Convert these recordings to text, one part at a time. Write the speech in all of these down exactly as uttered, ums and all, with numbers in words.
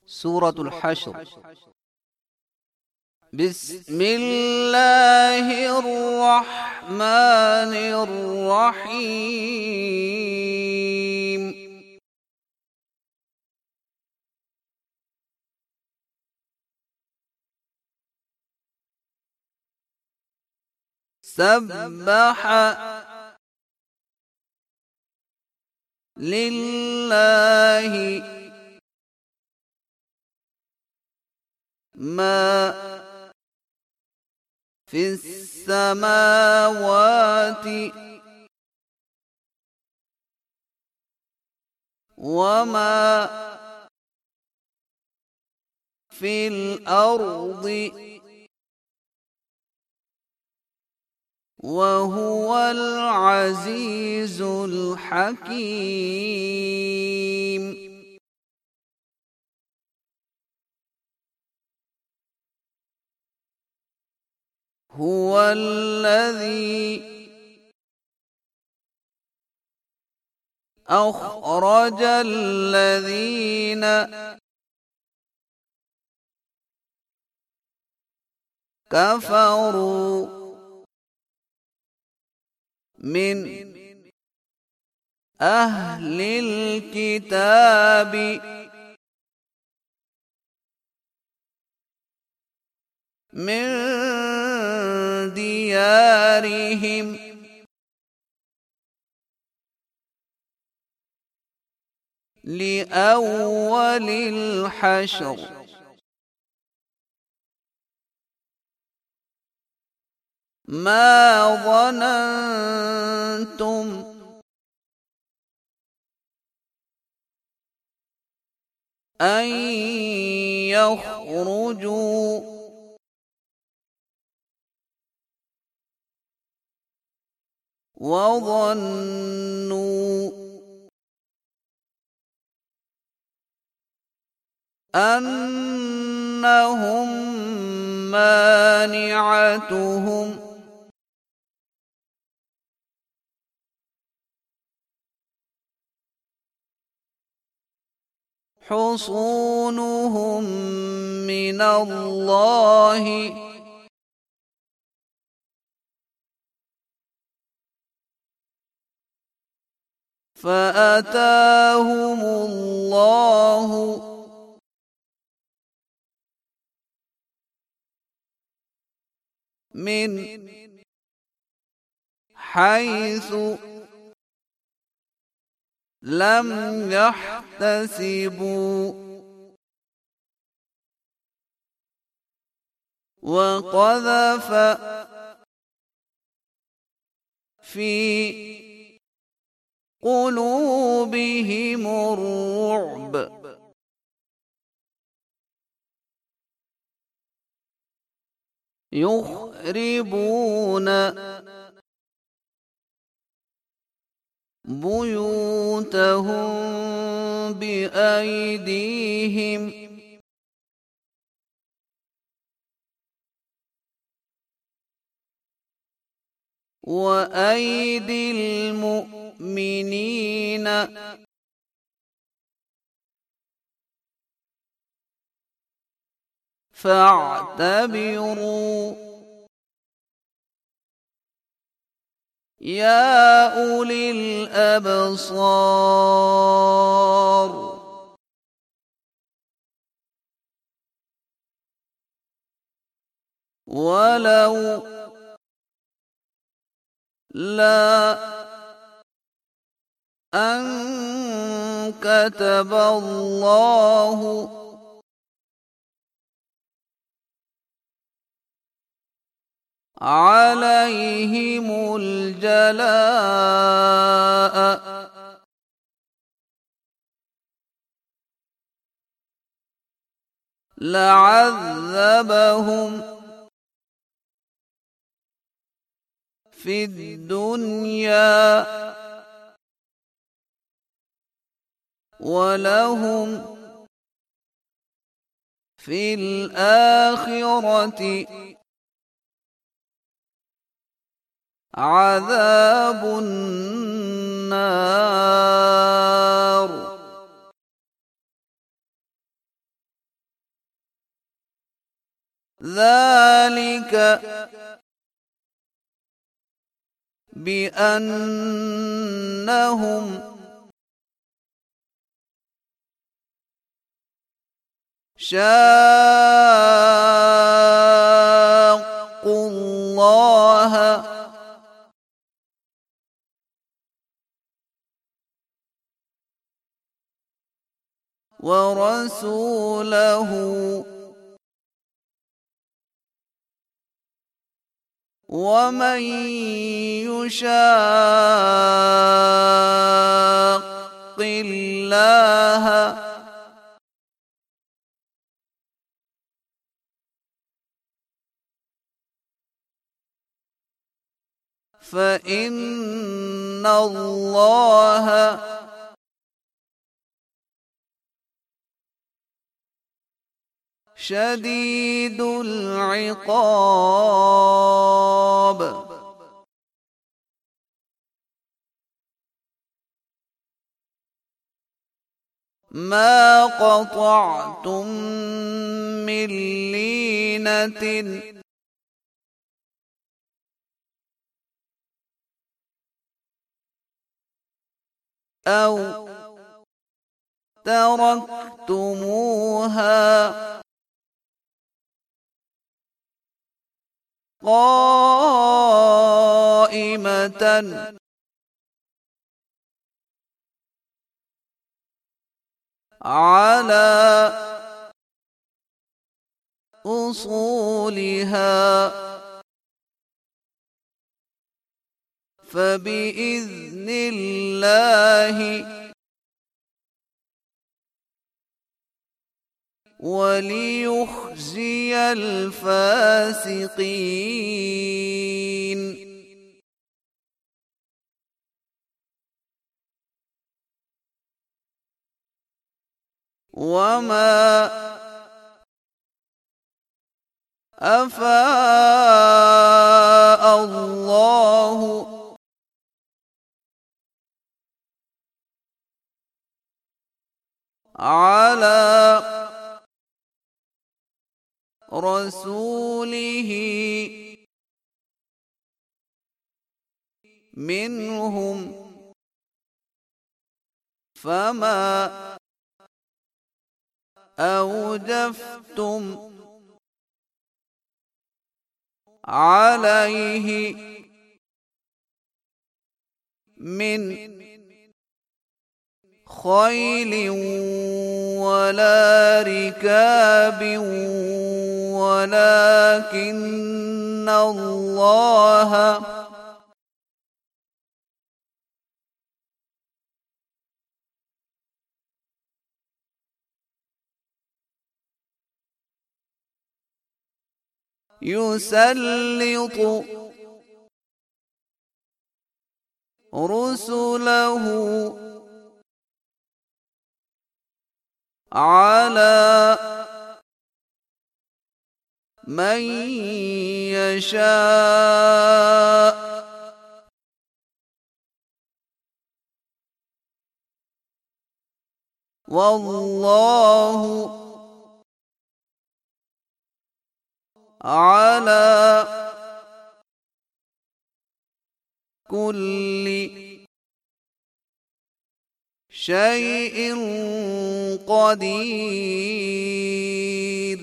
سورة الحشر. بسم الله الرحمن الرحيم. سبح لله ما في السماوات وما في الأرض وهو العزيز الحكيم. هو الذي أخرج الذين كفروا من أهل الكتاب من ديارهم لأول الحشر ما ظننتم أن يخرجوا وظنوا أنهم مانعتهم حصونهم من الله فأتاهم الله من حيث لم يحتسبوا وقذف في قلوبهم الرعب يخربون بيوتهم بأيديهم وأيدي المؤمنين فاعتبروا يا أولي الأبصار. ولو لا أن كتب الله عليهم الجلاء لعذبهم في الدنيا ولهم في الآخرة عذاب النار. ذلك بأنهم شاقوا الله ورسوله ومن يشاق الله فإن الله شديد العقاب. ما قطعتم من لينة أو تركتموها قائمة على أصولها فبإذن الله وليخزي الفاسقين. وما أفاء الله على رسوله منهم فما أوجفتم عليه من خيل ولا ركاب ولكن الله يسلط رسله على من يشاء والله على كل شيء قدير.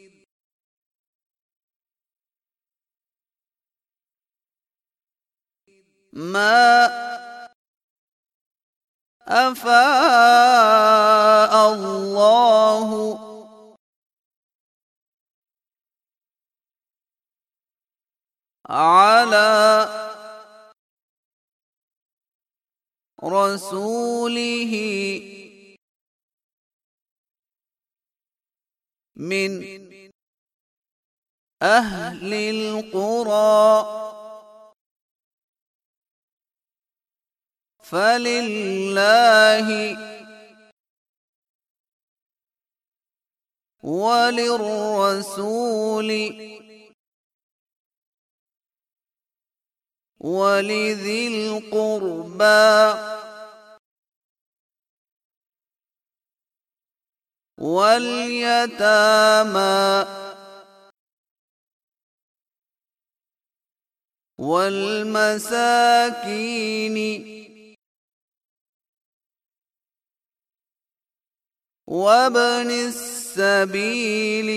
ما أفاء الله على رسوله من أهل القرى فلله وللرسول ولذي القربى واليتامى والمساكين وابن السبيل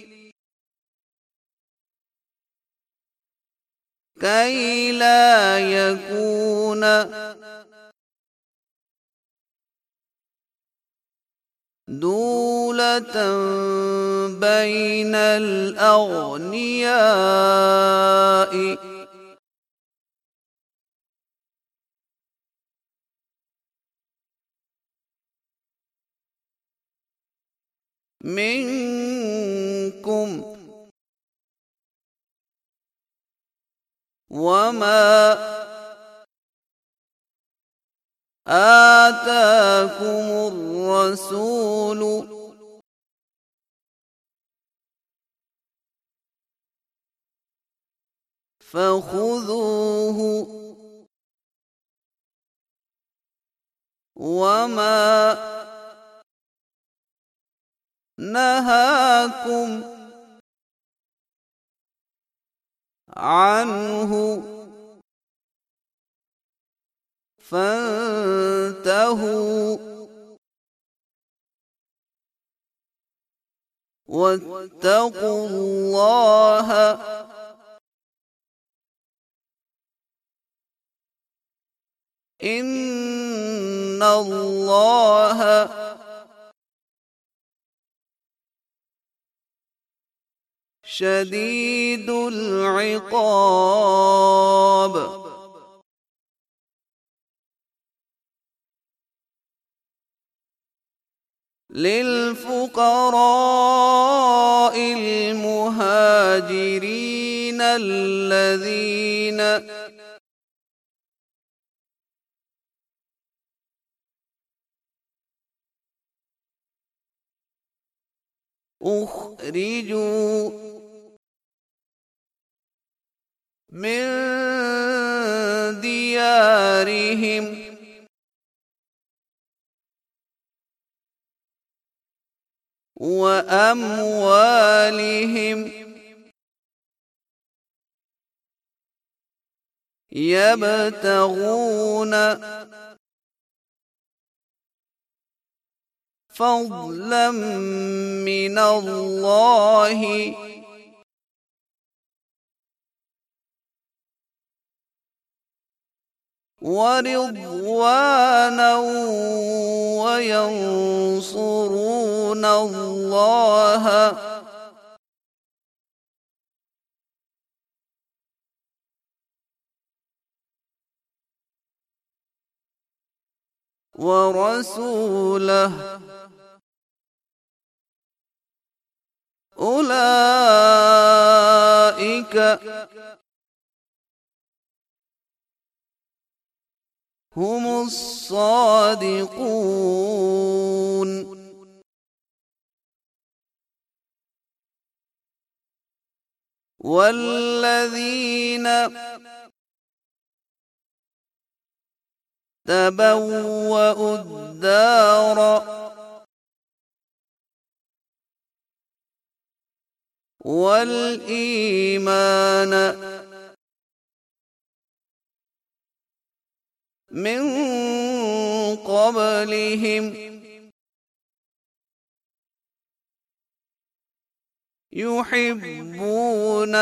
كي لا يكون دولة بين الأغنياء منكم وما آتاكم الرسول فخذوه وما نهاكم عنه فانتهوا واتقوا الله إن الله شديد العقاب. للفقراء المهاجرين الذين أخرجوا من ديارهم وأموالهم يبتغون فضلا من الله ورضوانا وينصرون الله ورسوله أولئك هم الصادقون. والذين تبوأوا الدار والإيمان من قبلهم يحبون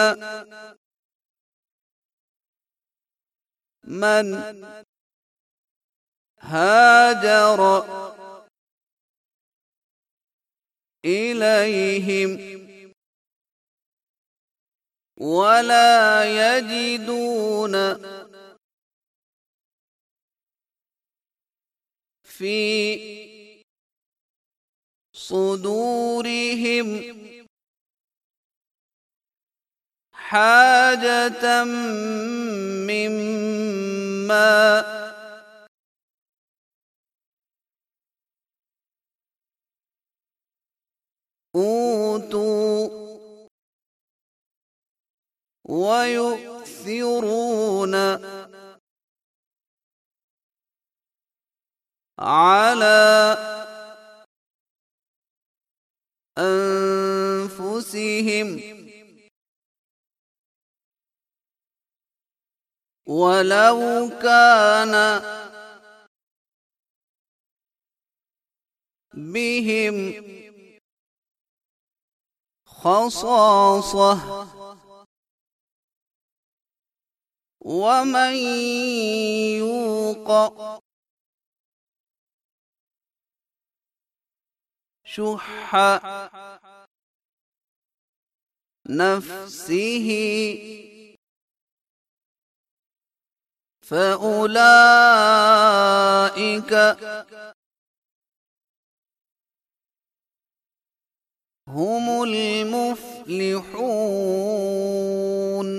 من هاجر إليهم ولا يجدون في صدورهم حاجة مما أوتوا ويؤثرون على أنفسهم ولو كان بهم خصاصة ومن يوق شح نفسه فأولئك هم المفلحون.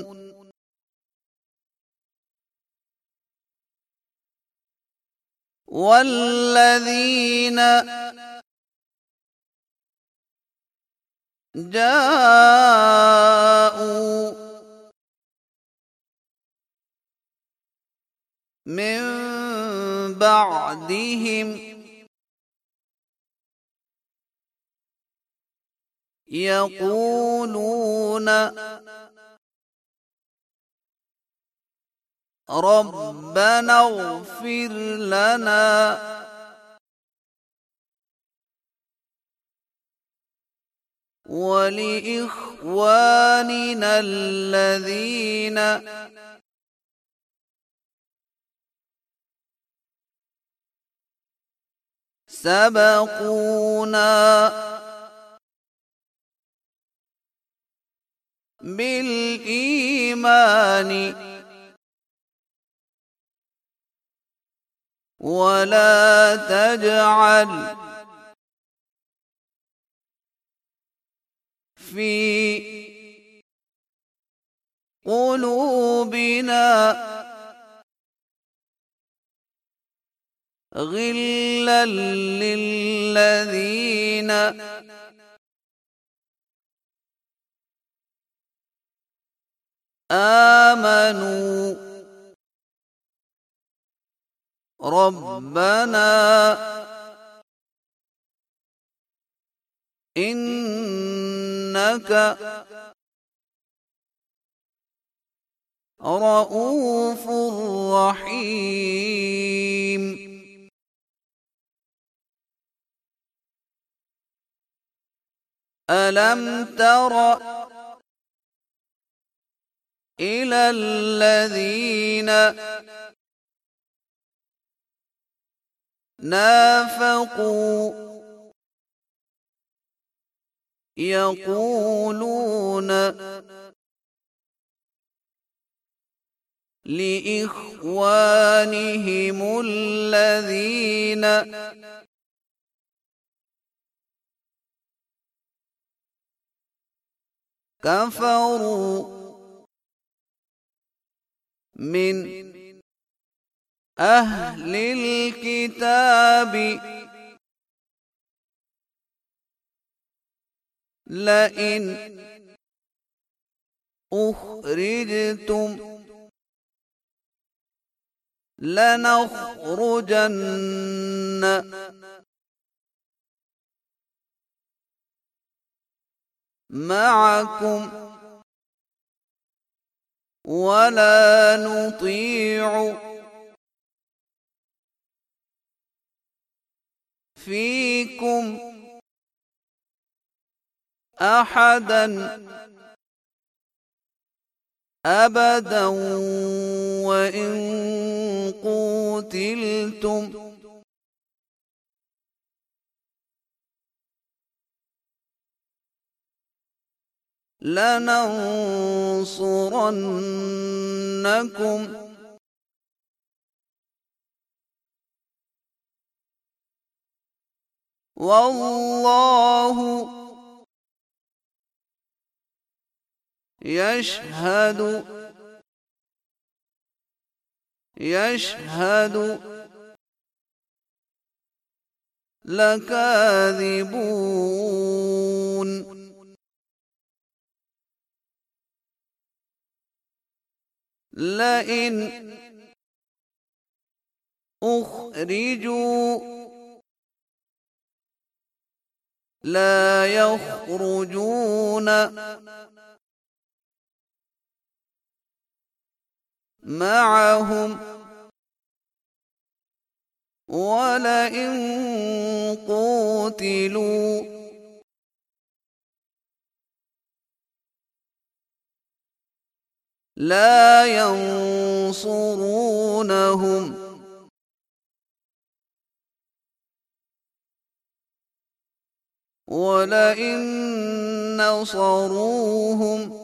والذين جاءوا من بعدهم يقولون ربنا اغفر لنا ولإخواننا الذين سبقونا بالإيمان ولا تجعل في قلوبنا غلا للذين آمنوا ربنا إنك رؤوف رحيم. ألم تر إلى الذين نافقوا يقولون لإخوانهم الذين كفروا من أهل الكتاب لئن أخرجتم لنخرجن معكم ولا نطيع فيكم أحدا أبدا وإن قوتلتم لننصرنكم والله يشهد يشهد لكاذبون. لئن أخرجوا لا يخرجون معهم ولئن قوتلوا لا ينصرونهم ولئن نصروهم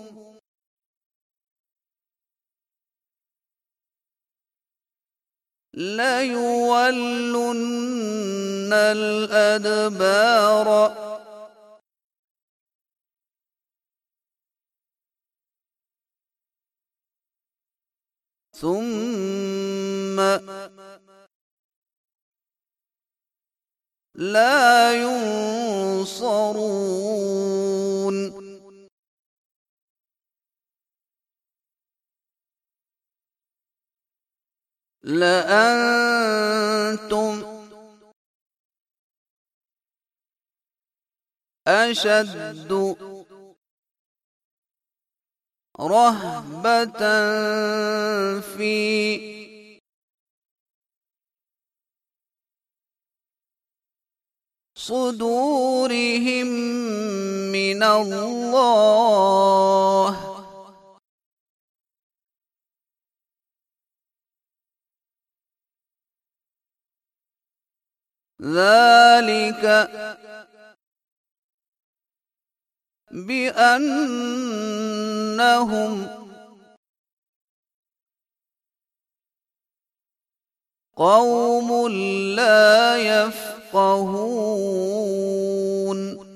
ليولن الأدبار ثم لا ينصرون لأنتم أشد رهبة في صدورهم من الله ذلك بأنهم قوم لا يفقهون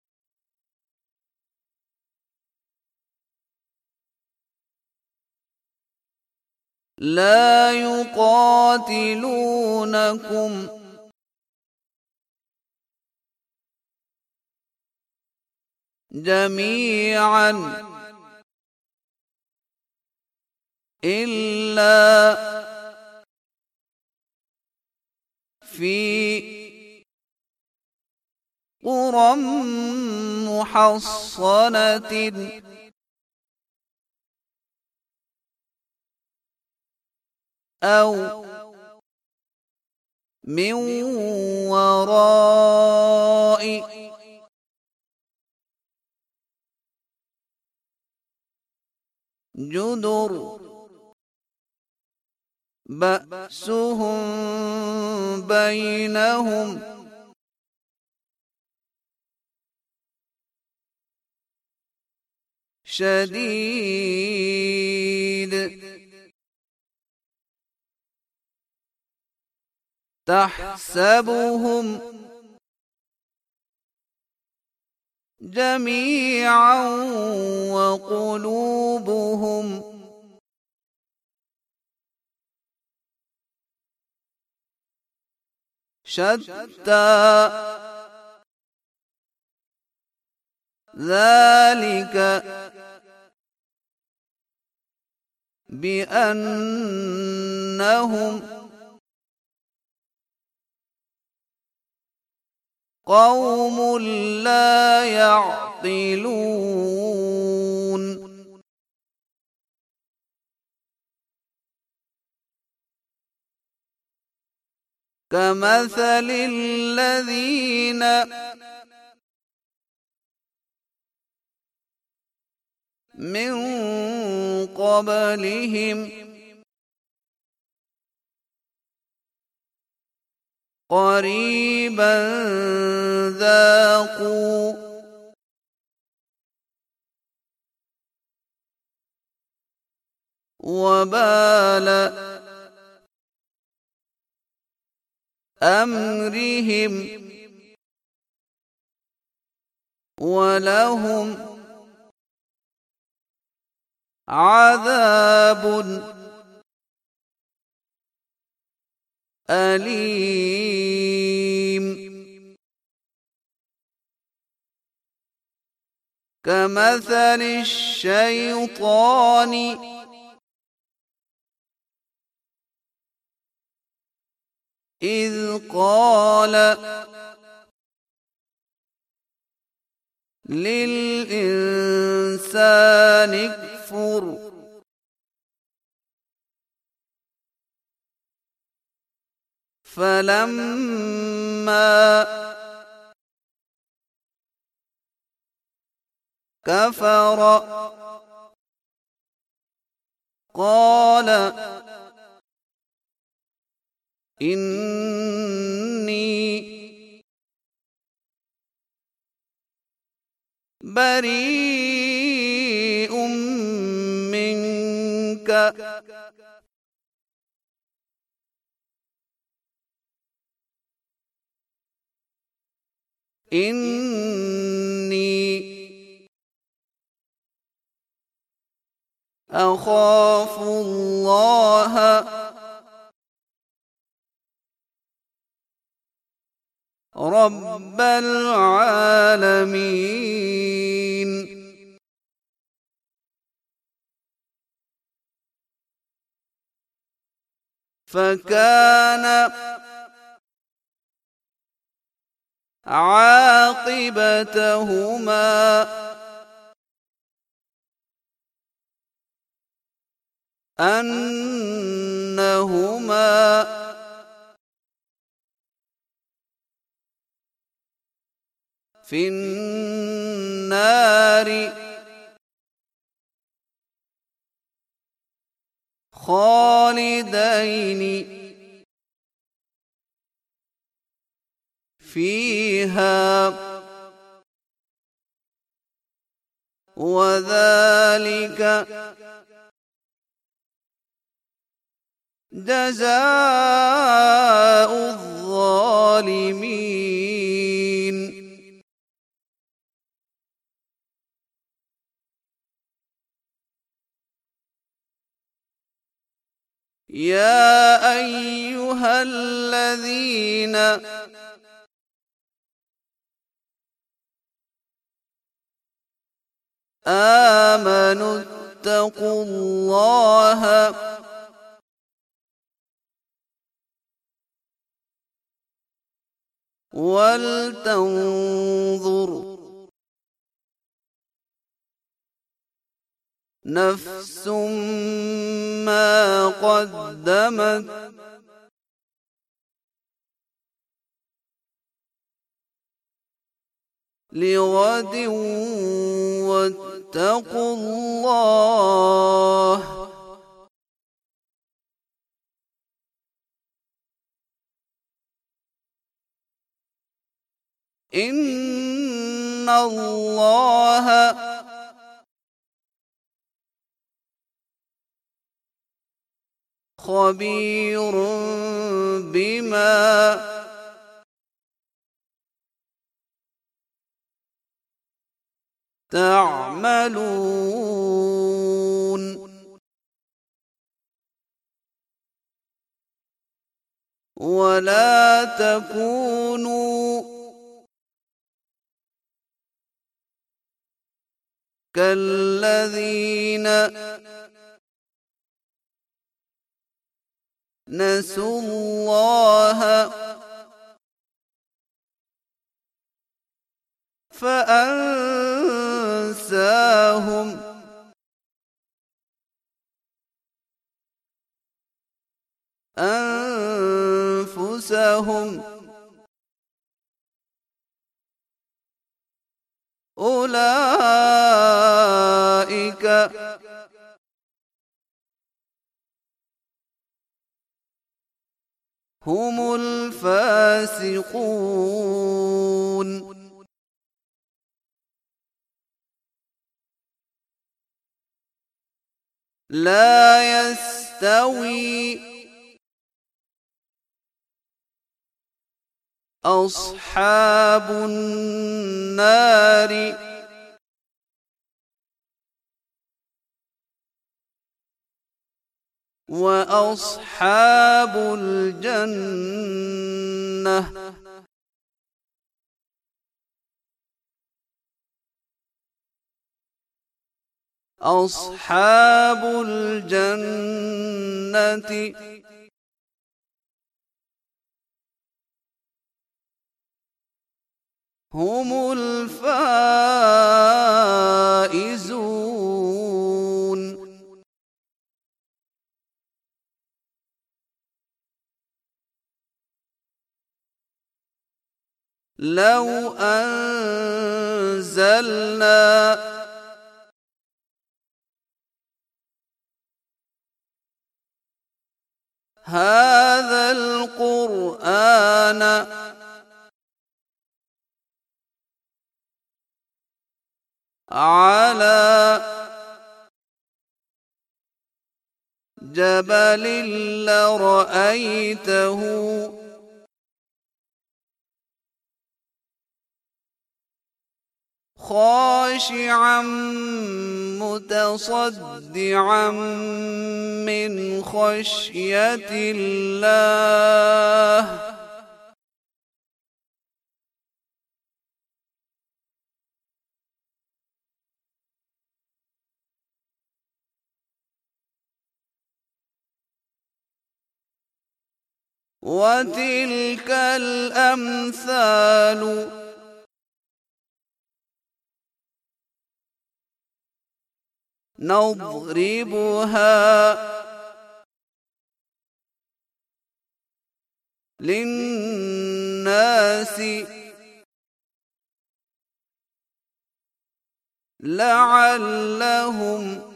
لا يقاتلونكم جميعا إلا في قرى محصنة أو من وراء جدر بأسهم بينهم شديد تحسبهم جميعا وقلوبهم شتى ذلك بأنهم قوم لا يعقلون كمثل الذين من قبلهم قريبا ذاقوا وبال أمرهم ولهم عذاب أليم كمثل الشيطان إذ قال للإنسان اكفر فلما كفر قال إني بريء منك إني أخاف الله رب العالمين. فكان عاقبتهما أنهما في النار خالدين فيها وذلك جزاء الظالمين. يا أيها الذين آمنوا اتقوا الله ولتنظر نفس ما قدمت لغد واتقوا الله إن الله خبير بما تعملون. ولا تكونوا كالذين نسوا الله فأنساهم أنفسهم أولئك هم الفاسقون. لا يستوي أصحاب النار وأصحاب الجنة أصحاب الجنة هم الفائزون. لو أنزلنا هذا القرآن على جبل لرأيته خاشعا متصدعا من خشية الله وتلك الأمثال نضربها للناس لعلهم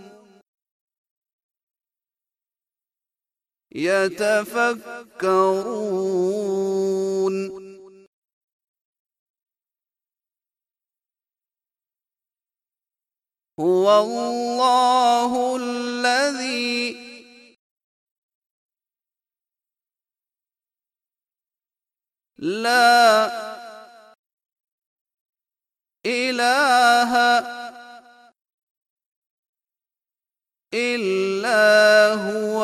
يتفكرون هو الله الذي لا إله إلا هو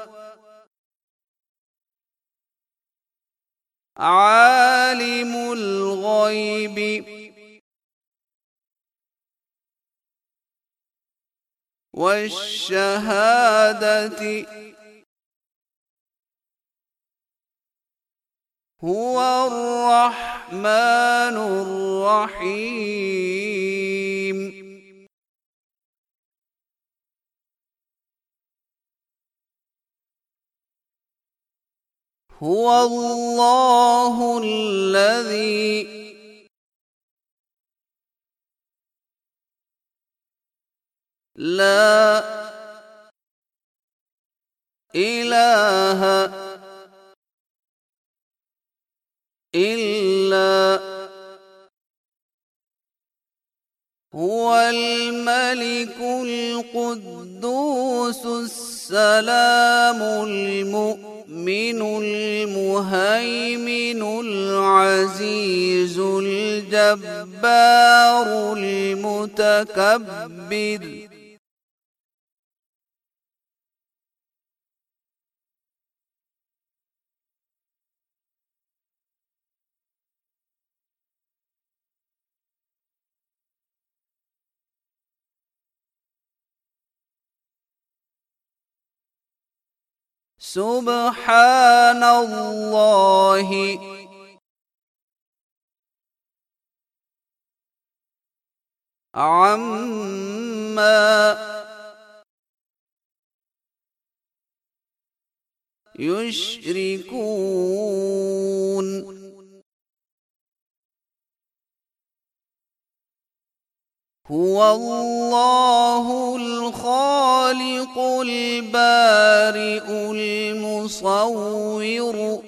عالم الغيب والشهادة هو الرحمن الرحيم هو الله الذي لا إله إلا هو الملك القدوس السلام المؤمن المهيمن العزيز الجبار المتكبر سبحان الله عما يشركون هو الله الخالق البارئ المصور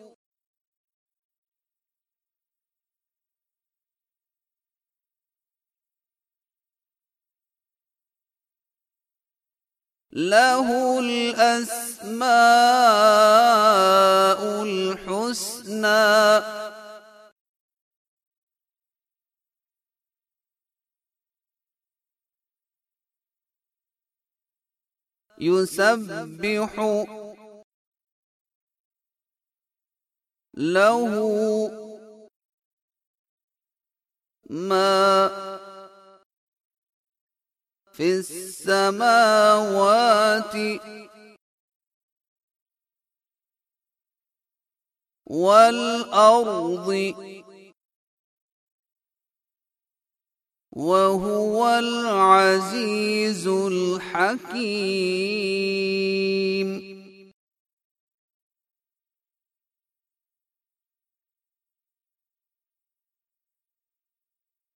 له الأسماء الحسنى يسبح له ما في السماوات والأرض وهو العزيز الحكيم